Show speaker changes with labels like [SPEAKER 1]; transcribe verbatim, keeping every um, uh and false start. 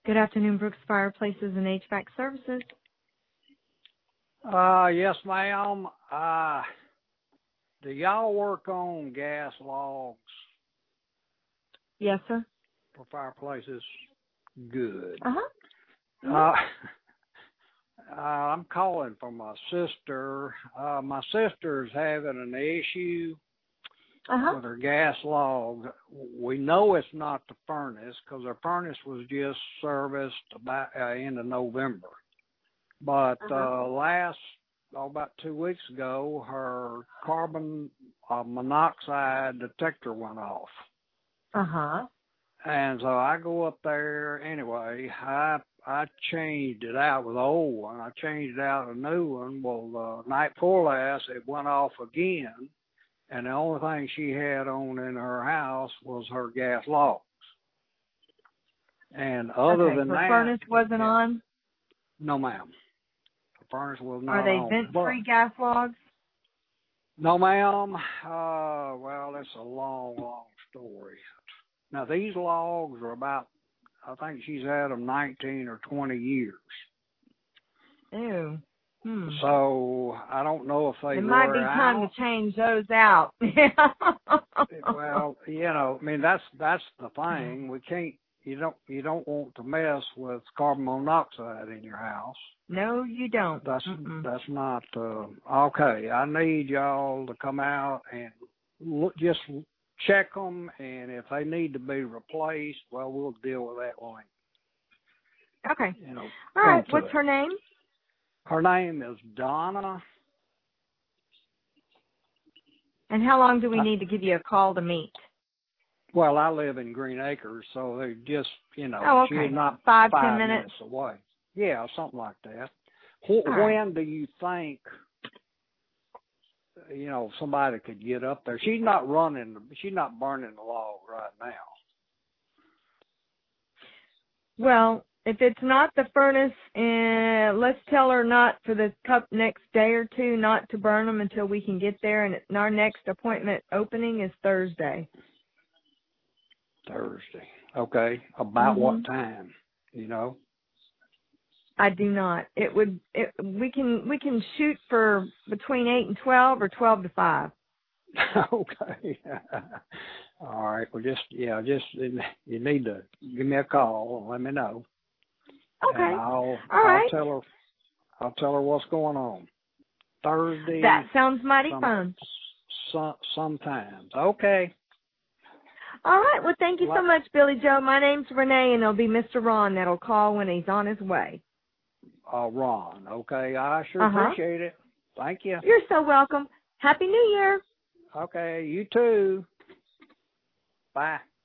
[SPEAKER 1] Good afternoon, Brooks Fireplaces and H V A C Services.
[SPEAKER 2] Uh, yes, ma'am. Uh, do y'all work on gas logs
[SPEAKER 1] Yes, sir.
[SPEAKER 2] for fireplaces? Good.
[SPEAKER 1] Uh-huh. Mm-hmm.
[SPEAKER 2] Uh, uh, I'm calling for my sister. Uh, my sister's having an issue
[SPEAKER 1] Uh-huh.
[SPEAKER 2] with her gas log. We know it's not the furnace because her furnace was just serviced about uh, end of November. But
[SPEAKER 1] Uh-huh.
[SPEAKER 2] uh, last, oh, about two weeks ago, her carbon uh, monoxide detector went off.
[SPEAKER 1] Uh-huh.
[SPEAKER 2] And so I go up there anyway. I I changed it out with the old one. I changed it out a new one. Well, the night before last, it went off again. And the only thing she had on in her house was her gas logs. And other
[SPEAKER 1] Okay,
[SPEAKER 2] than
[SPEAKER 1] her
[SPEAKER 2] that,
[SPEAKER 1] furnace wasn't
[SPEAKER 2] yeah,
[SPEAKER 1] on?
[SPEAKER 2] no, ma'am. The furnace was
[SPEAKER 1] Are
[SPEAKER 2] not
[SPEAKER 1] they
[SPEAKER 2] on. But
[SPEAKER 1] vent-free gas logs?
[SPEAKER 2] no, ma'am. Uh, well, that's a long, long story. Now, these logs are about, I think she's had them nineteen or twenty years.
[SPEAKER 1] Ew. Hmm.
[SPEAKER 2] So I don't know if they
[SPEAKER 1] It might be
[SPEAKER 2] wear
[SPEAKER 1] time
[SPEAKER 2] out.
[SPEAKER 1] to change those out.
[SPEAKER 2] Well, you know, I mean, that's that's the thing. We can't. You don't. You don't want to mess with carbon monoxide in your house.
[SPEAKER 1] No, you don't.
[SPEAKER 2] That's
[SPEAKER 1] Mm-mm.
[SPEAKER 2] that's not uh, okay. I need y'all to come out and look, just check them, and if they need to be replaced, well, we'll deal with that one.
[SPEAKER 1] Okay.
[SPEAKER 2] You know,
[SPEAKER 1] All
[SPEAKER 2] come
[SPEAKER 1] right.
[SPEAKER 2] to
[SPEAKER 1] What's
[SPEAKER 2] it.
[SPEAKER 1] her name?
[SPEAKER 2] Her name is Donna.
[SPEAKER 1] And how long do we
[SPEAKER 2] I,
[SPEAKER 1] need to give you a call to meet?
[SPEAKER 2] well, I live in Green Acres, so they just, you know,
[SPEAKER 1] Oh,
[SPEAKER 2] she's
[SPEAKER 1] okay.
[SPEAKER 2] not
[SPEAKER 1] Five, ten
[SPEAKER 2] five
[SPEAKER 1] minutes?
[SPEAKER 2] minutes away. Yeah, something like that. Wh-
[SPEAKER 1] All right.
[SPEAKER 2] When do you think, you know, somebody could get up there? She's not running, she's not burning the log right now.
[SPEAKER 1] Well, if it's not the furnace, uh, let's tell her not for the cup next day or two, not to burn them until we can get there. And our next appointment opening is Thursday.
[SPEAKER 2] Thursday. Okay. About
[SPEAKER 1] Mm-hmm.
[SPEAKER 2] what time? You know?
[SPEAKER 1] I do not. It would. It, we can we can shoot for between eight and twelve, or twelve to five.
[SPEAKER 2] Okay. All right. Well, just, yeah, just, you need to give me a call and let me know.
[SPEAKER 1] Okay.
[SPEAKER 2] And I'll,
[SPEAKER 1] All
[SPEAKER 2] I'll
[SPEAKER 1] right.
[SPEAKER 2] tell her, I'll tell her what's going on. Thursday.
[SPEAKER 1] That sounds mighty
[SPEAKER 2] some,
[SPEAKER 1] fun.
[SPEAKER 2] some, sometimes. Okay.
[SPEAKER 1] All right. Well, thank you so
[SPEAKER 2] Well,
[SPEAKER 1] much, Billy Joe. My name's Renee, and it'll be Mister Ron that'll call when he's on his way.
[SPEAKER 2] uh, Ron. Okay. I sure
[SPEAKER 1] Uh-huh.
[SPEAKER 2] appreciate it. Thank you.
[SPEAKER 1] You're so welcome. Happy New Year.
[SPEAKER 2] Okay. You too. Bye.